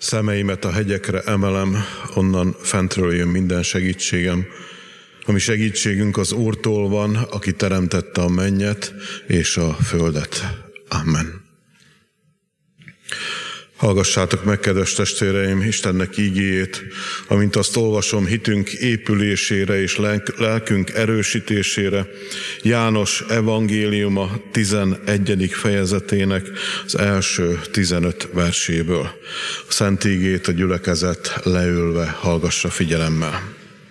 Szemeimet a hegyekre emelem, onnan fentről jön minden segítségem. A mi segítségünk az Úrtól van, aki teremtette a mennyet és a földet. Amen. Hallgassátok meg, kedves testvéreim, Istennek ígéjét, amint azt olvasom hitünk épülésére és lelkünk erősítésére, János evangéliuma 11. fejezetének az első 15 verséből. A szent ígét a gyülekezet leülve hallgassa figyelemmel.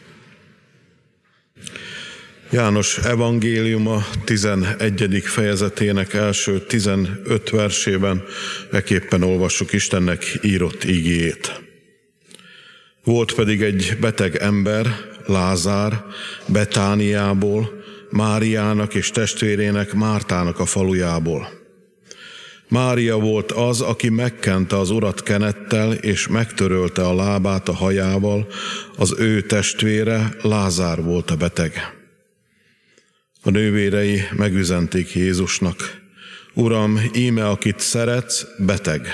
János evangéliuma 11. fejezetének első 15 versében ekképpen olvassuk Istennek írott ígéjét. Volt pedig egy beteg ember, Lázár, Betániából, Máriának és testvérének Mártának a falujából. Mária volt az, aki megkente az Urat kenettel, és megtörölte a lábát a hajával, az ő testvére Lázár volt a beteg. A nővérei megüzenték Jézusnak: Uram, íme akit szeretsz, beteg.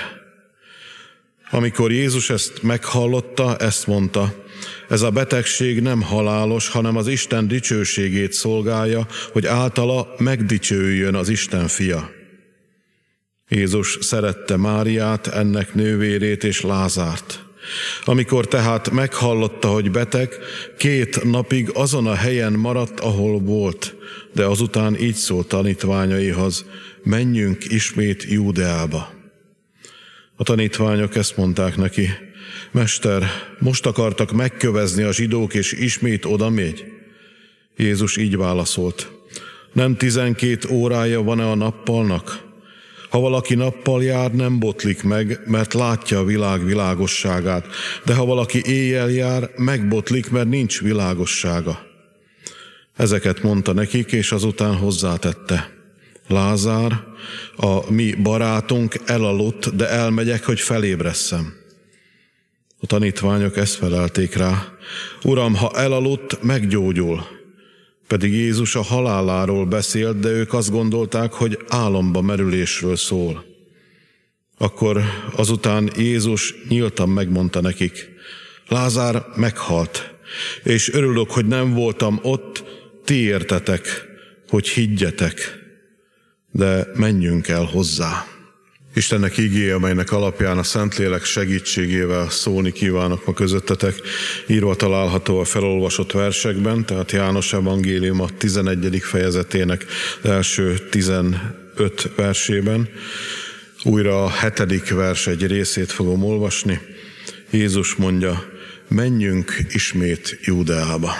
Amikor Jézus ezt meghallotta, ezt mondta: ez a betegség nem halálos, hanem az Isten dicsőségét szolgálja, hogy általa megdicsőjön az Isten fia. Jézus szerette Máriát, ennek nővérét és Lázárt. Amikor tehát meghallotta, hogy beteg, 2 napig azon a helyen maradt, ahol volt, de azután így szólt tanítványaihoz: menjünk ismét Júdeába. A tanítványok ezt mondták neki: Mester, most akartak megkövezni a zsidók, és ismét oda megy? Jézus így válaszolt: nem 12 órája van-e a nappalnak? Ha valaki nappal jár, nem botlik meg, mert látja a világ világosságát, de ha valaki éjjel jár, megbotlik, mert nincs világossága. Ezeket mondta nekik, és azután hozzátette: Lázár, a mi barátunk elaludt, de elmegyek, hogy felébresszem. A tanítványok ezt felelték rá: Uram, ha elaludt, meggyógyul. Pedig Jézus a haláláról beszélt, de ők azt gondolták, hogy álomba merülésről szól. Akkor azután Jézus nyíltan megmondta nekik: Lázár meghalt, és örülök, hogy nem voltam ott, ti értetek, hogy higgyetek, de menjünk el hozzá. Istennek ígéje, amelynek alapján a Szentlélek segítségével szólni kívánok ma közöttetek, írva található a felolvasott versekben, tehát János evangéliuma 11. fejezetének első 15 versében. Újra a 7. vers egy részét fogom olvasni. Jézus mondja: menjünk ismét Júdeába.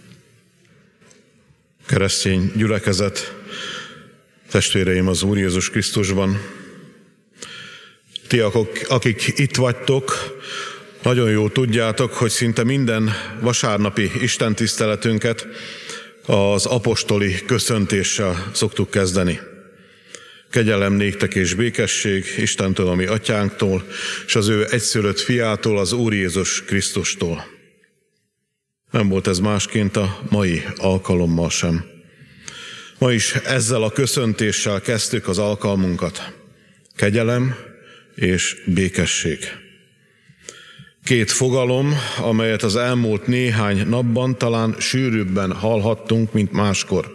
Keresztény gyülekezet, testvéreim az Úr Jézus Krisztusban, ti, akik itt vagytok, nagyon jól tudjátok, hogy szinte minden vasárnapi istentiszteletünket az apostoli köszöntéssel szoktuk kezdeni. Kegyelem néktek és békesség Istentől, a mi atyánktól, és az ő egyszülött fiától, az Úr Jézus Krisztustól. Nem volt ez másként a mai alkalommal sem. Ma is ezzel a köszöntéssel kezdtük az alkalmunkat. Kegyelem és békesség. 2 fogalom, amelyet az elmúlt néhány napban talán sűrűbben hallhattunk, mint máskor.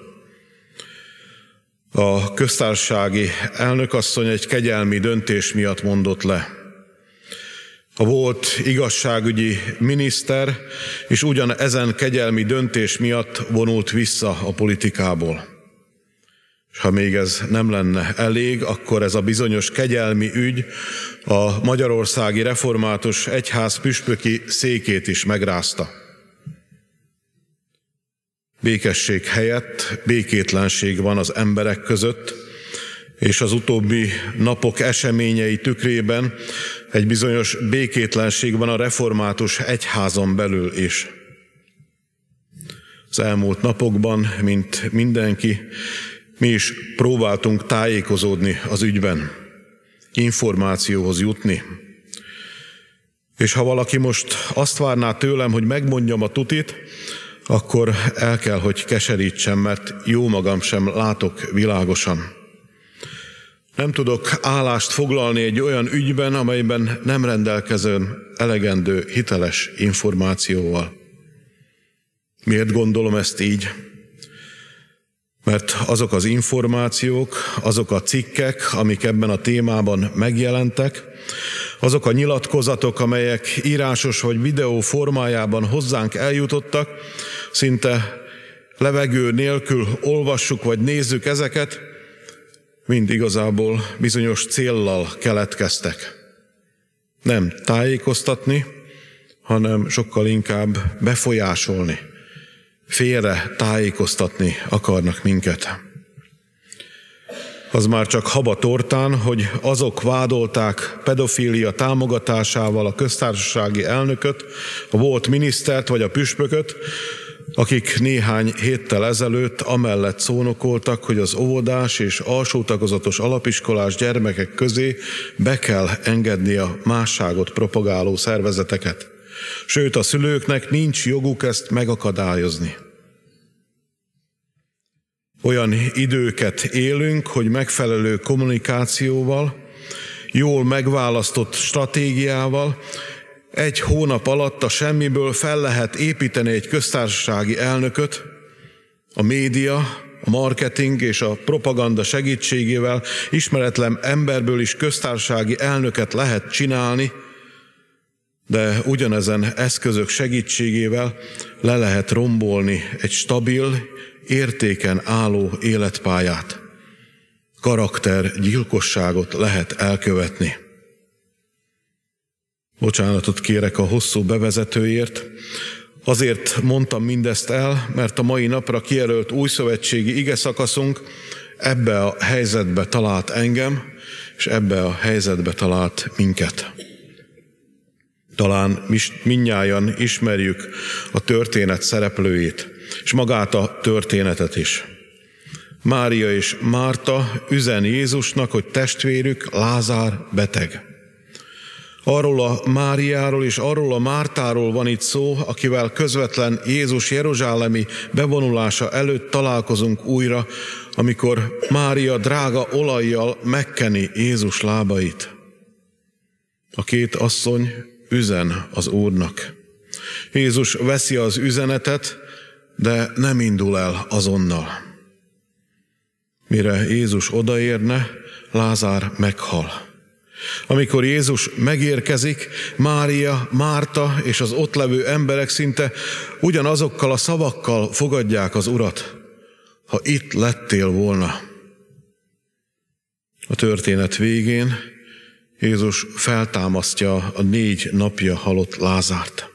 A köztársasági elnökasszony egy kegyelmi döntés miatt mondott le. A volt igazságügyi miniszter is ugyan ezen kegyelmi döntés miatt vonult vissza a politikából. És ha még ez nem lenne elég, akkor ez a bizonyos kegyelmi ügy a Magyarországi Református Egyház püspöki székét is megrázta. Békesség helyett békétlenség van az emberek között, és az utóbbi napok eseményei tükrében egy bizonyos békétlenség van a református egyházon belül is. Az elmúlt napokban, mint mindenki, mi is próbáltunk tájékozódni az ügyben, információhoz jutni. És ha valaki most azt várná tőlem, hogy megmondjam a tutit, akkor el kell, hogy keserítsem, mert jó magam sem látok világosan. Nem tudok állást foglalni egy olyan ügyben, amelyben nem rendelkezem elegendő hiteles információval. Miért gondolom ezt így? Mert azok az információk, azok a cikkek, amik ebben a témában megjelentek, azok a nyilatkozatok, amelyek írásos vagy videó formájában hozzánk eljutottak, szinte levegő nélkül olvassuk vagy nézzük ezeket, mind igazából bizonyos céllal keletkeztek. Nem tájékoztatni, hanem sokkal inkább befolyásolni, félre tájékoztatni akarnak minket. Az már csak haba tortán, hogy azok vádolták pedofília támogatásával a köztársasági elnököt, a volt minisztert vagy a püspököt, akik néhány héttel ezelőtt amellett szónokoltak, hogy az óvodás és alsó tagozatos alapiskolás gyermekek közé be kell engedni a másságot propagáló szervezeteket. Sőt, a szülőknek nincs joguk ezt megakadályozni. Olyan időket élünk, hogy megfelelő kommunikációval, jól megválasztott stratégiával egy hónap alatt a semmiből fel lehet építeni egy köztársasági elnököt, a média, a marketing és a propaganda segítségével ismeretlen emberből is köztársasági elnöket lehet csinálni, de ugyanezen eszközök segítségével le lehet rombolni egy stabil, értéken álló életpályát. Karaktergyilkosságot lehet elkövetni. Bocsánatot kérek a hosszú bevezetőért. Azért mondtam mindezt el, mert a mai napra kijelölt újszövetségi igeszakaszunk ebbe a helyzetbe talált engem, és ebbe a helyzetbe talált minket. Talán mindnyájan ismerjük a történet szereplőit, és magát a történetet is. Mária és Márta üzen Jézusnak, hogy testvérük Lázár beteg. Arról a Máriáról és arról a Mártáról van itt szó, akivel közvetlen Jézus jeruzsálemi bevonulása előtt találkozunk újra, amikor Mária drága olajjal megkeni Jézus lábait. A két asszony üzen az Úrnak. Jézus veszi az üzenetet, de nem indul el azonnal. Mire Jézus odaérne, Lázár meghal. Amikor Jézus megérkezik, Mária, Márta és az ott levő emberek szinte ugyanazokkal a szavakkal fogadják az Urat. Ha itt lettél volna. A történet végén Jézus feltámasztja a 4 napja halott Lázárt.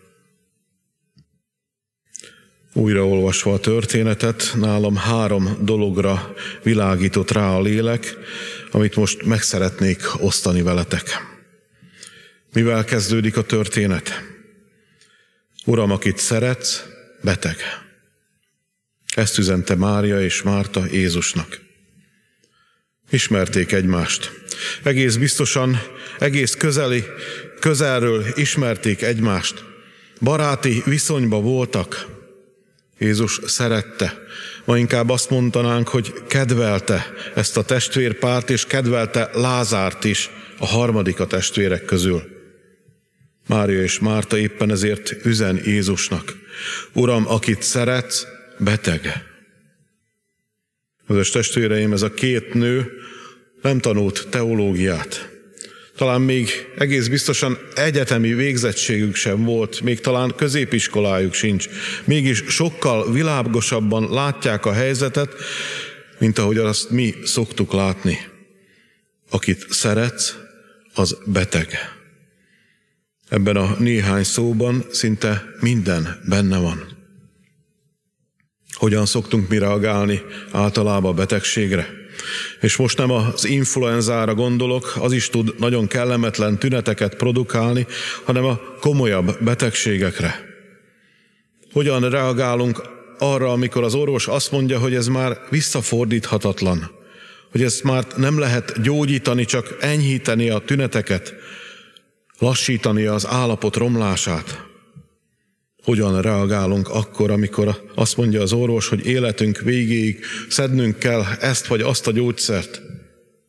Újraolvasva a történetet, nálam 3 dologra világított rá a lélek, amit most meg szeretnék osztani veletek. Mivel kezdődik a történet? Uram, akit szeretsz, beteg. Ezt üzente Mária és Márta Jézusnak. Ismerték egymást. Egész biztosan, egész közelről ismerték egymást. Baráti viszonyba voltak. Jézus szerette, ma inkább azt mondanánk, hogy kedvelte ezt a testvérpárt, és kedvelte Lázárt is, a harmadik a testvérek közül. Mária és Márta éppen ezért üzen Jézusnak. Uram, akit szeretsz, beteg. Kedves testvéreim, ez a 2 nő nem tanult teológiát. Talán még egész biztosan egyetemi végzettségük sem volt, még talán középiskolájuk sincs. Mégis sokkal világosabban látják a helyzetet, mint ahogy azt mi szoktuk látni. Akit szeretsz, az beteg. Ebben a néhány szóban szinte minden benne van. Hogyan szoktunk mi reagálni általában a betegségre? És most nem az influenzára gondolok, az is tud nagyon kellemetlen tüneteket produkálni, hanem a komolyabb betegségekre. Hogyan reagálunk arra, amikor az orvos azt mondja, hogy ez már visszafordíthatatlan, hogy ezt már nem lehet gyógyítani, csak enyhíteni a tüneteket, lassítani az állapot romlását. Hogyan reagálunk akkor, amikor azt mondja az orvos, hogy életünk végéig szednünk kell ezt vagy azt a gyógyszert?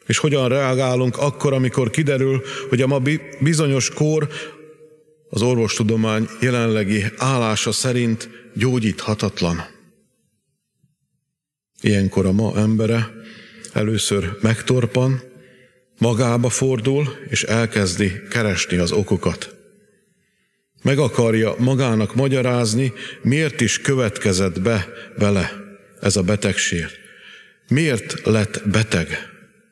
És hogyan reagálunk akkor, amikor kiderül, hogy a ma bizonyos kor az orvostudomány jelenlegi állása szerint gyógyíthatatlan. Ilyenkor a ma embere először megtorpan, magába fordul, és elkezdi keresni az okokat. Meg akarja magának magyarázni, miért is következett be vele ez a betegség. Miért lett beteg?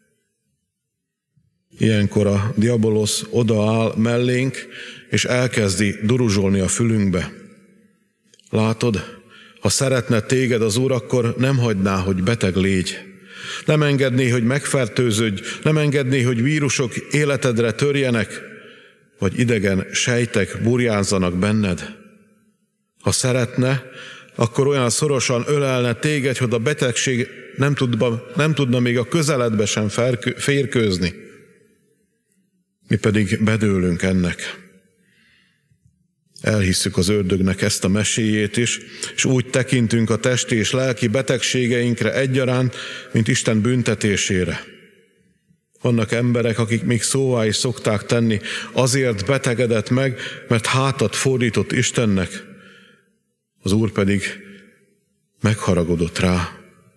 Ilyenkor a diabolosz odaáll mellénk, és elkezdi duruzsolni a fülünkbe. Látod, ha szeretne téged az Úr, akkor nem hagyná, hogy beteg légy. Nem engedné, hogy megfertőződj, nem engedné, hogy vírusok életedre törjenek, vagy idegen sejtek burjánzzanak benned. Ha szeretne, akkor olyan szorosan ölelne téged, hogy a betegség nem tudna még a közeledbe sem férkőzni. Mi pedig bedőlünk ennek. Elhisszük az ördögnek ezt a meséjét is, és úgy tekintünk a testi és lelki betegségeinkre egyaránt, mint Isten büntetésére. Vannak emberek, akik még szóvá is szokták tenni, azért betegedett meg, mert hátat fordított Istennek. Az Úr pedig megharagudott rá.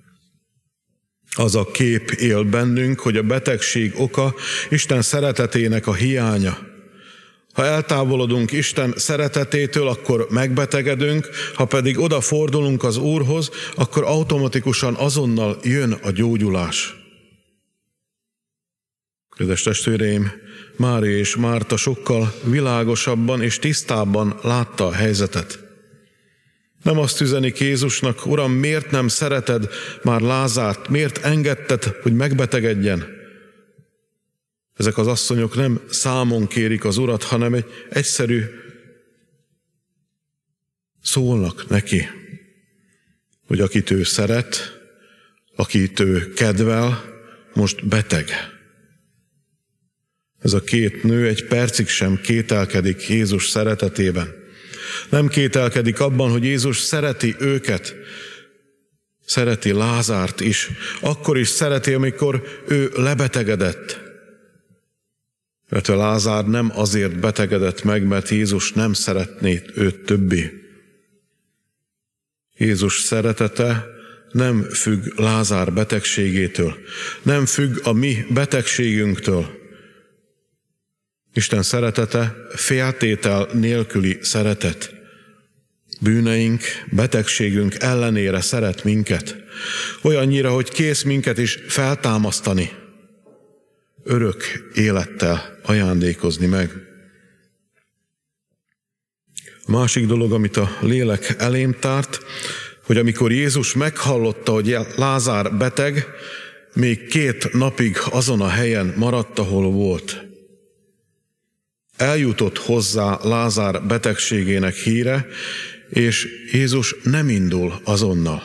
Az a kép él bennünk, hogy a betegség oka Isten szeretetének a hiánya. Ha eltávolodunk Isten szeretetétől, akkor megbetegedünk, ha pedig odafordulunk az Úrhoz, akkor automatikusan azonnal jön a gyógyulás. Kedves testvéreim, Mária és Márta sokkal világosabban és tisztábban látta a helyzetet. Nem azt üzenik Jézusnak, Uram, miért nem szereted már Lázárt, miért engedted, hogy megbetegedjen? Ezek az asszonyok nem számon kérik az Urat, hanem egy egyszerű szólnak neki, hogy akit ő szeret, akit ő kedvel, most beteg. Ez a két nő egy percig sem kételkedik Jézus szeretetében. Nem kételkedik abban, hogy Jézus szereti őket, szereti Lázárt is. Akkor is szereti, amikor ő lebetegedett. Mert a Lázár nem azért betegedett meg, mert Jézus nem szeretné őt többé. Jézus szeretete nem függ Lázár betegségétől, nem függ a mi betegségünktől. Isten szeretete féltétel nélküli szeretet. Bűneink, betegségünk ellenére szeret minket. Olyannyira, hogy kész minket is feltámasztani. Örök élettel ajándékozni meg. A másik dolog, amit a lélek elém tárt, hogy amikor Jézus meghallotta, hogy Lázár beteg, még 2 napig azon a helyen maradt, ahol volt. Eljutott hozzá Lázár betegségének híre, és Jézus nem indul azonnal.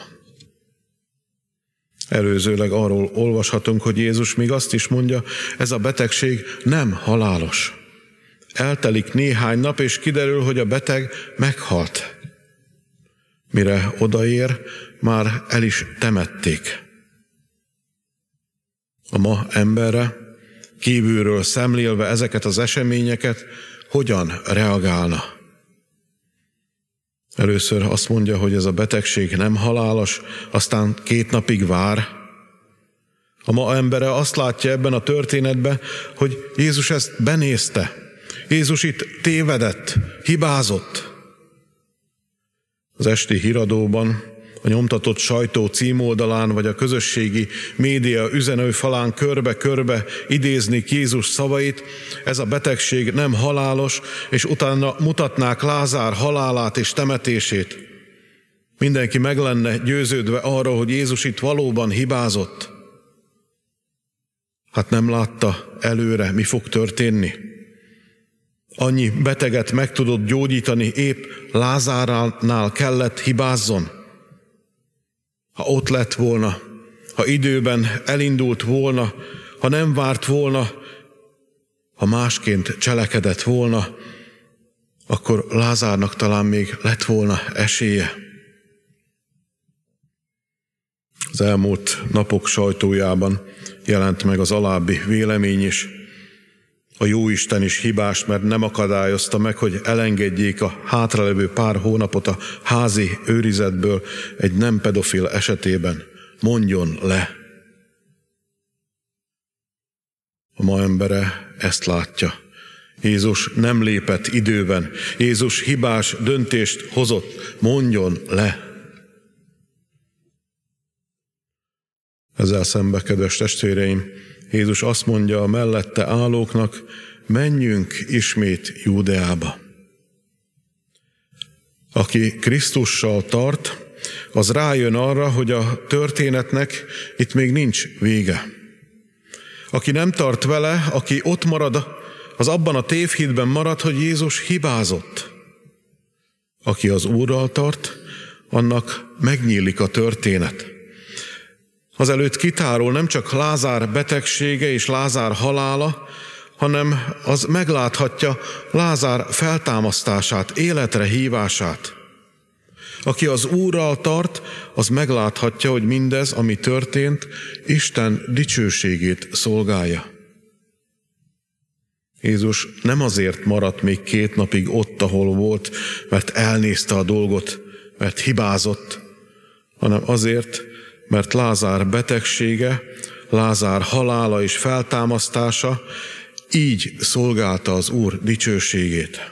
Előzőleg arról olvashatunk, hogy Jézus még azt is mondja, ez a betegség nem halálos. Eltelik néhány nap, és kiderül, hogy a beteg meghalt. Mire odaér, már el is temették. A ma emberre, kívülről szemlélve ezeket az eseményeket, hogyan reagálna? Először azt mondja, hogy ez a betegség nem halálos, aztán 2 napig vár. A ma embere azt látja ebben a történetben, hogy Jézus ezt benézte. Jézus itt tévedett, hibázott. Az esti híradóban, a nyomtatott sajtó címoldalán, vagy a közösségi média üzenőfalán körbe-körbe idéznik Jézus szavait, ez a betegség nem halálos, és utána mutatnák Lázár halálát és temetését. Mindenki meg lenne győződve arra, hogy Jézus itt valóban hibázott. Hát nem látta előre, mi fog történni. Annyi beteget meg tudott gyógyítani, épp Lázárnál kellett hibázzon. Ha ott lett volna, ha időben elindult volna, ha nem várt volna, ha másként cselekedett volna, akkor Lázárnak talán még lett volna esélye. Az elmúlt napok sajtójában jelent meg az alábbi vélemény is. A Jóisten is hibás, mert nem akadályozta meg, hogy elengedjék a hátralevő pár hónapot a házi őrizetből egy nem pedofil esetében. Mondjon le! A ma embere ezt látja. Jézus nem lépett időben. Jézus hibás döntést hozott. Mondjon le! Ezzel szembe, kedves testvéreim, Jézus azt mondja a mellette állóknak, menjünk ismét Júdeába. Aki Krisztussal tart, az rájön arra, hogy a történetnek itt még nincs vége. Aki nem tart vele, aki ott marad, az abban a tévhitben marad, hogy Jézus hibázott. Aki az Úrral tart, annak megnyílik a történet. Azelőtt kitárul nem csak Lázár betegsége és Lázár halála, hanem az megláthatja Lázár feltámasztását, életre hívását. Aki az Úrral tart, az megláthatja, hogy mindez, ami történt, Isten dicsőségét szolgálja. Jézus nem azért maradt még 2 napig ott, ahol volt, mert elnézte a dolgot, mert hibázott, hanem azért, mert Lázár betegsége, Lázár halála és feltámasztása így szolgálta az Úr dicsőségét.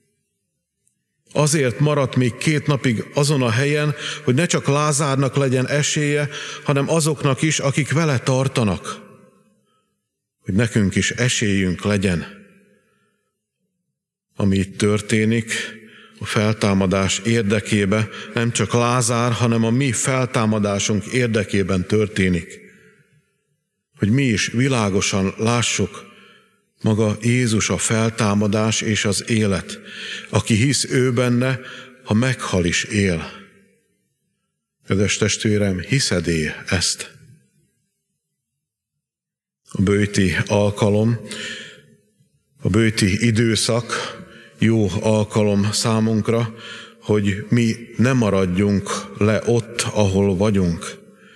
Azért maradt még 2 napig azon a helyen, hogy ne csak Lázárnak legyen esélye, hanem azoknak is, akik vele tartanak, hogy nekünk is esélyünk legyen. Ami itt történik, a feltámadás érdekében nem csak Lázár, hanem a mi feltámadásunk érdekében történik. Hogy mi is világosan lássuk, maga Jézus a feltámadás és az élet. Aki hisz ő benne, ha meghal is él. Kedves testvérem, hiszed-e ezt? A böjti alkalom, a böjti időszak jó alkalom számunkra, hogy mi ne maradjunk le ott, ahol vagyunk.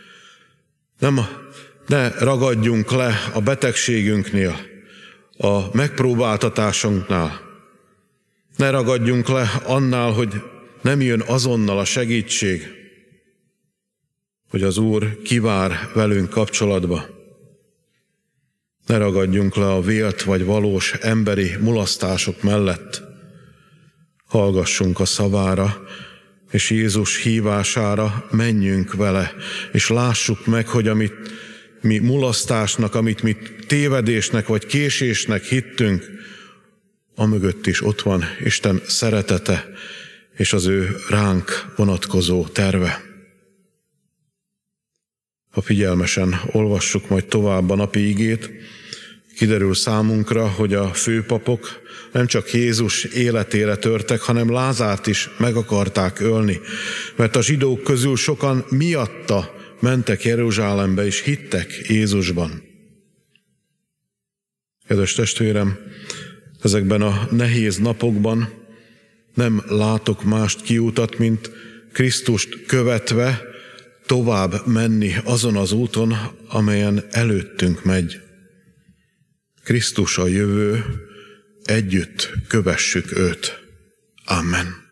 Ne ragadjunk le a betegségünknél, a megpróbáltatásunknál. Ne ragadjunk le annál, hogy nem jön azonnal a segítség, hogy az Úr kivár velünk kapcsolatba. Ne ragadjunk le a vélt vagy valós emberi mulasztások mellett. Hallgassunk a szavára, és Jézus hívására menjünk vele, és lássuk meg, hogy amit mi mulasztásnak, amit mi tévedésnek vagy késésnek hittünk, amögött is ott van Isten szeretete és az ő ránk vonatkozó terve. Ha figyelmesen olvassuk majd tovább a napi igét, kiderül számunkra, hogy a főpapok nem csak Jézus életére törtek, hanem Lázárt is meg akarták ölni, mert a zsidók közül sokan miatta mentek Jeruzsálembe és hittek Jézusban. Kedves testvérem, ezekben a nehéz napokban nem látok mást kiutat, mint Krisztust követve tovább menni azon az úton, amelyen előttünk megy. Krisztus a jövő, együtt kövessük őt. Amen.